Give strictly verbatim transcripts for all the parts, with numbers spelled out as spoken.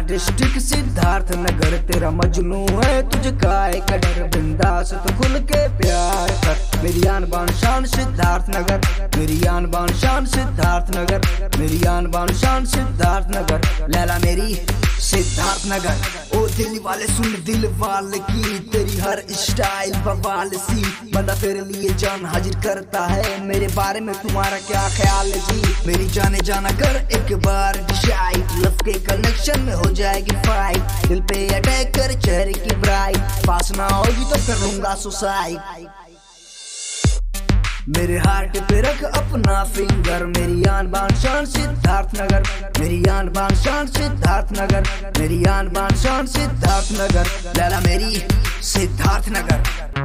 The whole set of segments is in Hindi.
डिस्ट्रिक्ट सिद्धार्थ नगर, तेरा मजनू है तुझे काय का डर, बिंदास तो खुल के प्यार कर। मेरी आन बान शान सिद्धार्थ नगर, मेरी आन बान शान सिद्धार्थ नगर, मेरी आन बान शान सिद्धार्थ नगर, लैला मेरी सिद्धार्थ नगर। ओ दिल वाले सुन दिल वाले की, तेरी हर स्टाइल बवाल सी, बंदा तेरे लिए जान हाजिर करता है। मेरे बारे में तुम्हारा क्या ख्याल है जी? मेरी जाने जाना कर एक बार डिसाइड, लव के कनेक्शन में हो जाएगी फाइट, दिल पे अटैक कर चेहरे की ब्राइट, पास ना होगी तो कर लूंगा सुसाइड। मेरे हार्ट पे रख अपना फिंगर, मेरी आन बान शान सिद्धार्थ नगर, मेरी आन बान शान सिद्धार्थ नगर, मेरी आन बान शान सिद्धार्थ नगर, लैला मेरी सिद्धार्थ नगर।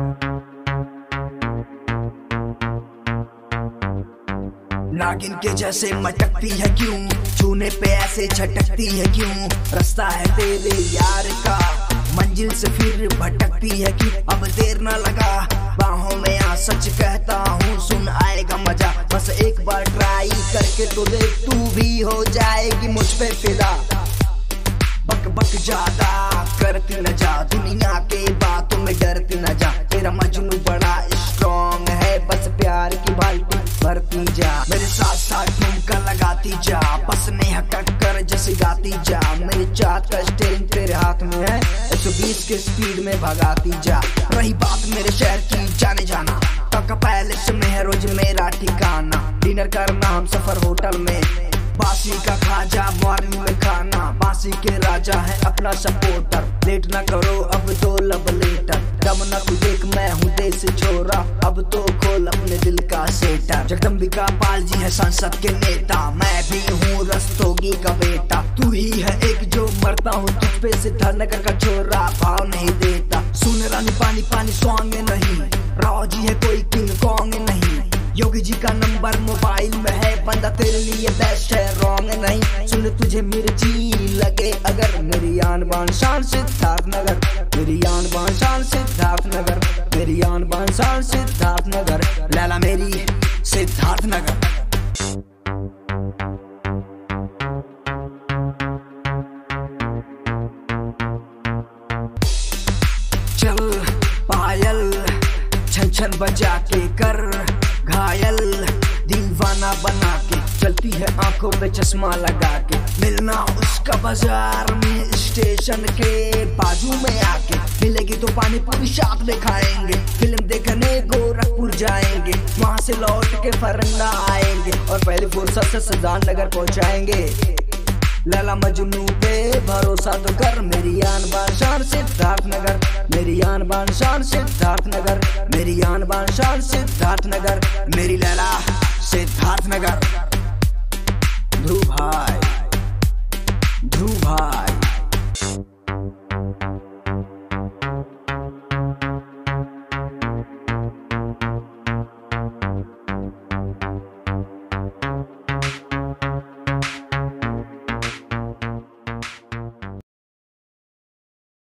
नागिन के जैसे मटकती है क्यों, छूने पे ऐसे झटकती है क्यों, रास्ता है तेरे यार का मंजिल से फिर भटकती है क्यों, अब देर ना लगा बाहों में आ, सच कहता हूँ सुन आएगा मजा, बस एक बार ट्राई करके तो देख, तू भी हो जाएगी मुझ पे फिदा। बक बक ज्यादा करती न जा, दुनिया के बातों में डरती न जा, तेरा मजनू बड़ा स्ट्रॉन्ग है, बस प्यार की बाल्टी भरती जा, मेरे साथ साथ ठुमका लगाती जा, बस नेहा टक्कर जैसे गाती जा, मेरे चाहत का स्टीयरिंग तेरे हाथ में है, एक सौ बीस के स्पीड में भगाती जा। रही बात मेरे शहर की जाने जाना, टका पैलेस में है रोज मेरा ठिकाना, डिनर करना हम सफर होटल में, बासी का खाजा मॉर्निंग में खाना, बासी के राजा है अपना सपोर्टर, लेट ना करो अब तो लब लेटर, दम ना तू देख मैं हूँ देसी छोरा, अब तो खोल अपने दिल का सेटर। जगदम्बिका पाल जी है संसद के नेता, मैं भी हूँ रस्तोगी का बेटा, तू ही है एक जो मरता हूँ तुझ पे सिद्धार्थ नगर का छोरा, भाव नहीं देता, सुन रानी पानी पानी सॉन्ग नहीं, राव जी है कोई किंग कॉन्ग नहीं, योगी जी का नंबर मोबाइल में है, बंदा तेरे लिए बेस्ट है रॉन्ग नहीं, सुन तुझे मिर्ची लगे अगर, मेरी आन बान शान सिद्धार्थ नगर, मेरी आन बान शान सिद्धार्थ नगर, मेरी आन बान शान सिद्धार्थ नगर, लैला मेरी सिद्धार्थ नगर। चल पायल छन छन बजा के कर घायल, दीवाना बना के चलती है आंखों पे चश्मा लगा के, मिलना उसका बाजार में स्टेशन के बाजू में आके, मिलेगी तो पानी पूरी साथ में खाएंगे, फिल्म देखने गोरखपुर जाएंगे, वहां से लौट के फरंदा आएंगे और पहली फुर्सत से सिद्धार्थ नगर पहुंचाएंगे। लैला मजनू पे भरोसा तो कर, मेरी आन बान शान सिद्धार्थ नगर, मेरी आन बान शान सिद्धार्थ नगर, मेरी आन बान शान सिद्धार्थ नगर, मेरी लैला सिद्धार्थ नगर।